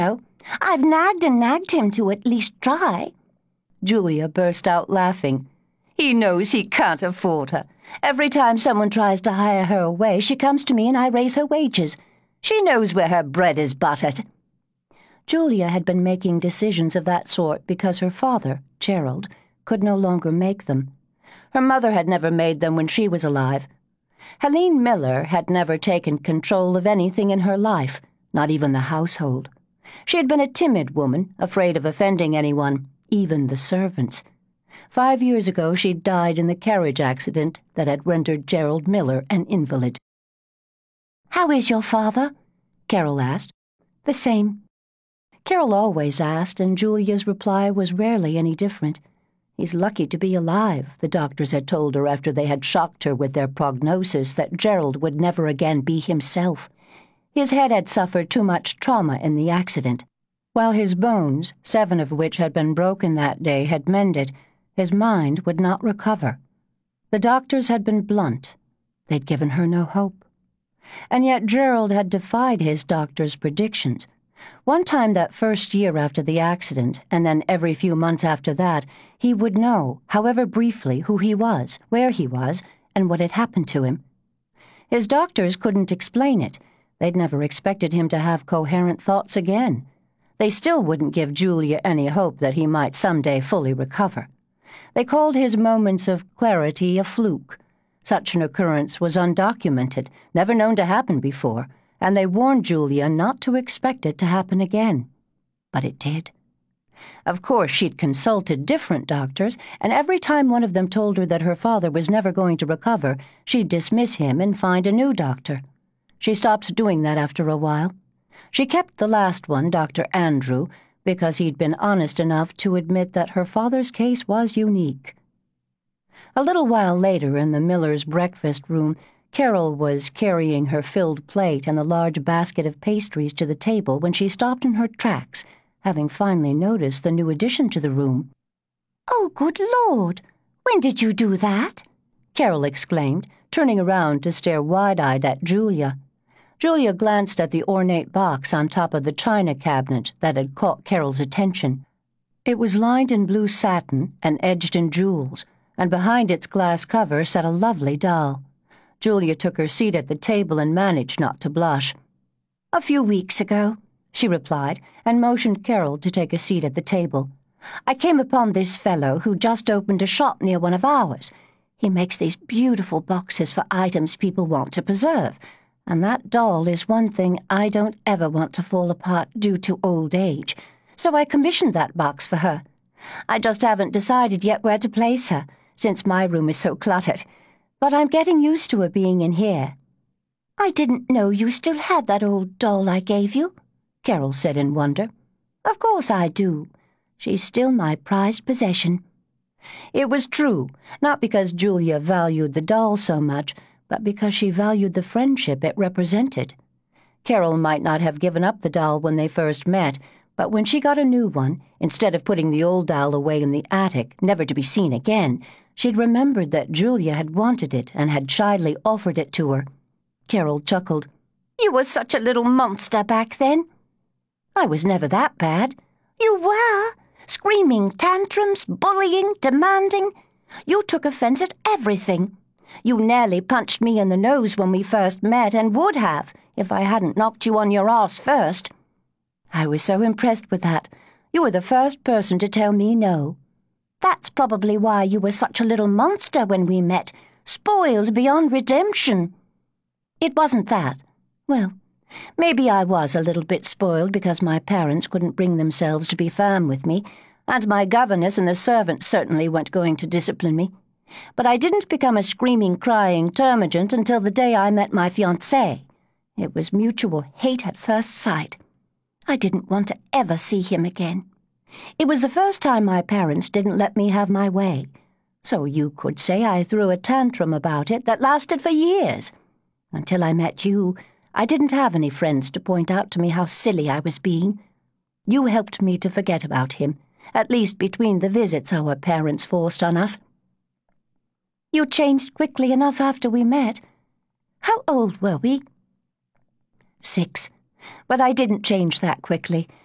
I've nagged and nagged him to at least try." Julia burst out laughing. "He knows he can't afford her. Every time someone tries to hire her away, she comes to me and I raise her wages. She knows where her bread is buttered." Julia had been making decisions of that sort because her father, Gerald, could no longer make them. Her mother had never made them when she was alive. Helene Miller had never taken control of anything in her life, not even the household. She had been a timid woman, afraid of offending anyone, even the servants. 5 years ago she'd died in the carriage accident that had rendered Gerald Miller an invalid. "How is your father?" Carol asked. "The same." Carol always asked, and Julia's reply was rarely any different. "He's lucky to be alive," the doctors had told her after they had shocked her with their prognosis that Gerald would never again be himself. His head had suffered too much trauma in the accident. While his bones, 7 of which had been broken that day, had mended, his mind would not recover. The doctors had been blunt. They'd given her no hope. And yet Gerald had defied his doctor's predictions. One time that first year after the accident, and then every few months after that, he would know, however briefly, who he was, where he was, and what had happened to him. His doctors couldn't explain it. They'd never expected him to have coherent thoughts again. They still wouldn't give Julia any hope that he might someday fully recover. They called his moments of clarity a fluke. Such an occurrence was undocumented, never known to happen before, and they warned Julia not to expect it to happen again. But it did. Of course, she'd consulted different doctors, and every time one of them told her that her father was never going to recover, she'd dismiss him and find a new doctor. She stopped doing that after a while. She kept the last one, Dr. Andrew, because he'd been honest enough to admit that her father's case was unique. A little while later, in the Millers' breakfast room, Carol was carrying her filled plate and the large basket of pastries to the table when she stopped in her tracks, having finally noticed the new addition to the room. "Oh, good Lord! When did you do that?" Carol exclaimed, turning around to stare wide-eyed at Julia. Julia glanced at the ornate box on top of the china cabinet that had caught Carol's attention. It was lined in blue satin and edged in jewels, and behind its glass cover sat a lovely doll. Julia took her seat at the table and managed not to blush. "A few weeks ago," she replied, and motioned Carol to take a seat at the table. "I came upon this fellow who just opened a shop near one of ours. He makes these beautiful boxes for items people want to preserve, and that doll is one thing I don't ever want to fall apart due to old age, so I commissioned that box for her. I just haven't decided yet where to place her, since my room is so cluttered, but I'm getting used to her being in here." "I didn't know you still had that old doll I gave you," Carol said in wonder. "Of course I do. She's still my prized possession." It was true, not because Julia valued the doll so much, but because she valued the friendship it represented. Carol might not have given up the doll when they first met, but when she got a new one, instead of putting the old doll away in the attic, never to be seen again, she'd remembered that Julia had wanted it and had shyly offered it to her. Carol chuckled. "You were such a little monster back then." "I was never that bad." "You were. Screaming tantrums, bullying, demanding. You took offense at everything. You nearly punched me in the nose when we first met, and would have, if I hadn't knocked you on your arse first." "I was so impressed with that. You were the first person to tell me no." "That's probably why you were such a little monster when we met, spoiled beyond redemption." "It wasn't that. Well, maybe I was a little bit spoiled because my parents couldn't bring themselves to be firm with me, and my governess and the servants certainly weren't going to discipline me. But I didn't become a screaming, crying termagant until the day I met my fiancé. It was mutual hate at first sight. I didn't want to ever see him again. It was the first time my parents didn't let me have my way, so you could say I threw a tantrum about it that lasted for years. Until I met you, I didn't have any friends to point out to me how silly I was being. You helped me to forget about him, at least between the visits our parents forced on us." "You changed quickly enough after we met. How old were we?" 6. But I didn't change that quickly.